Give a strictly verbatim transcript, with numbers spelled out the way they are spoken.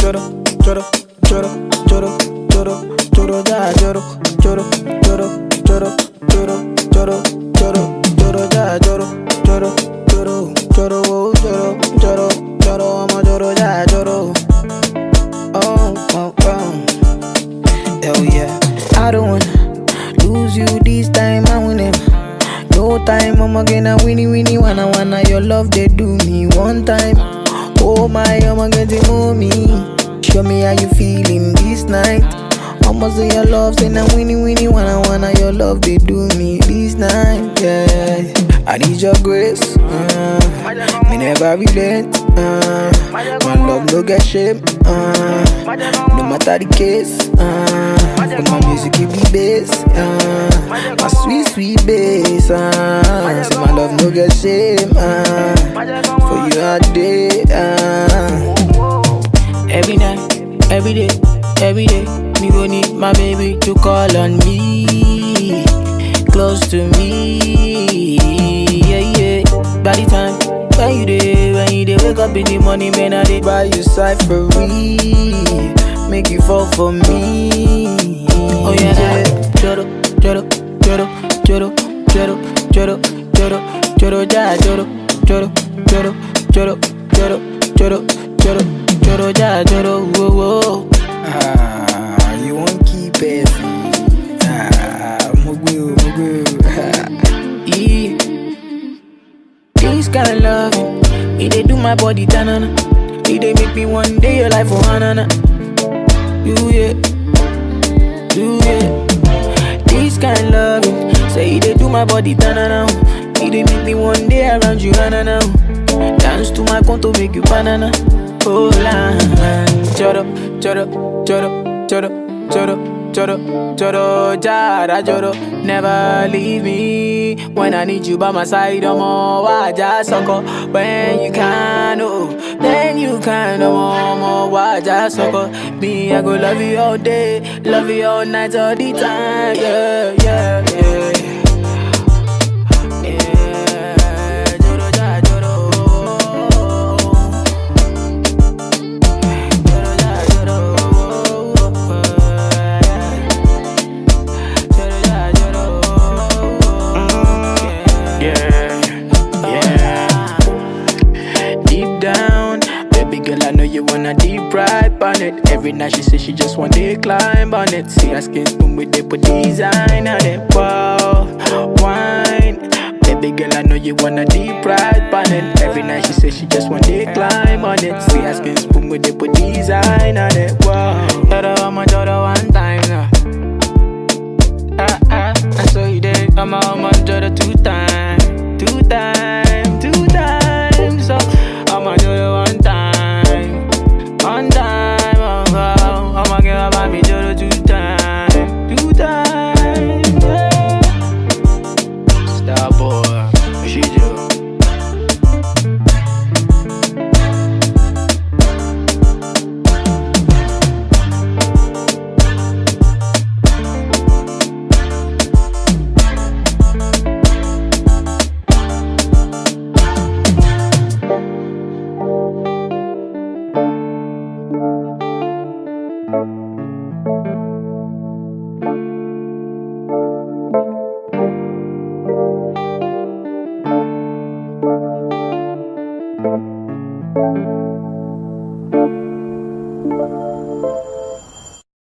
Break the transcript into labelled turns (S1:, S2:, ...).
S1: Choro, choro, choro, choro, choro, choro, ja, choro, choro, choro, choro, choro, choro, choro, choro, ja, choro, choro, choro, choro, oh, choro, choro, choro, I'm a choro, ja, choro. Oh, oh, oh. Hell yeah. I don't wanna lose you this time, I win it. No time, I'm gonna winnie winnie wanna wanna your love they do me one time. Oh my, I'm getting mommy. Show me how you feeling this night. Almost say your love, say now winnie winnie wanna wanna your love they do me this night. Yeah, I need your grace. Uh, me never relent. Uh, my love no get shame. Uh, no matter the case. Uh, but my music keep the bass. Uh, my sweet sweet bass. Uh, say my love no get shame. Uh, for you all day. Uh. Every night, every day, every day, me gon' need my baby to call on me, close to me, yeah, yeah. By the time when you dey, when you dey wake up in the morning, man, I dey buy you cyphery, make you fall for me. Oh yeah, yeah. Choro, choro, choro, choro, choro, choro, choro, choro, ja, choro, choro, choro, choro, choro, choro, choro. Choro, ja, choro, whoa, whoa. Ah, you won't keep it. Ah, mugu, mugu. Yeah. This kind of love, it dey do my body tanana. It dey make me one day your life for hanana. You yeah, you yeah. This kind of love, say it dey do my body tanana. It dey make me one day around you hanana. Dance to my conto, make you banana. Oh la, choro, choro, choro, choro, choro, choro, choro, jara, choro. Never leave me when I need you by my side. I'm all waja soko. When you can, oh, then you can. I'm all waja soko. Me, I go love you all day, love you all night, all the time. Yeah, yeah, yeah. Girl, I know you wanna deep ride on it. Every night she say she just want to climb on it. See her skin spoon with they put design on it. Wow, wine. Baby girl, I know you wanna deep ride on it. Every night she say she just want to climb on it. See her skin spoon with they put design on it. Wow, daughter, I'm a daughter one time now. Ah ah, I saw you there. I'm a I'm a daughter two times, two times, two times. So I'm a daughter one time. One time, oh, oh, I'ma give up me just two times, two times, yeah. Star boy, she do.
S2: Thank you.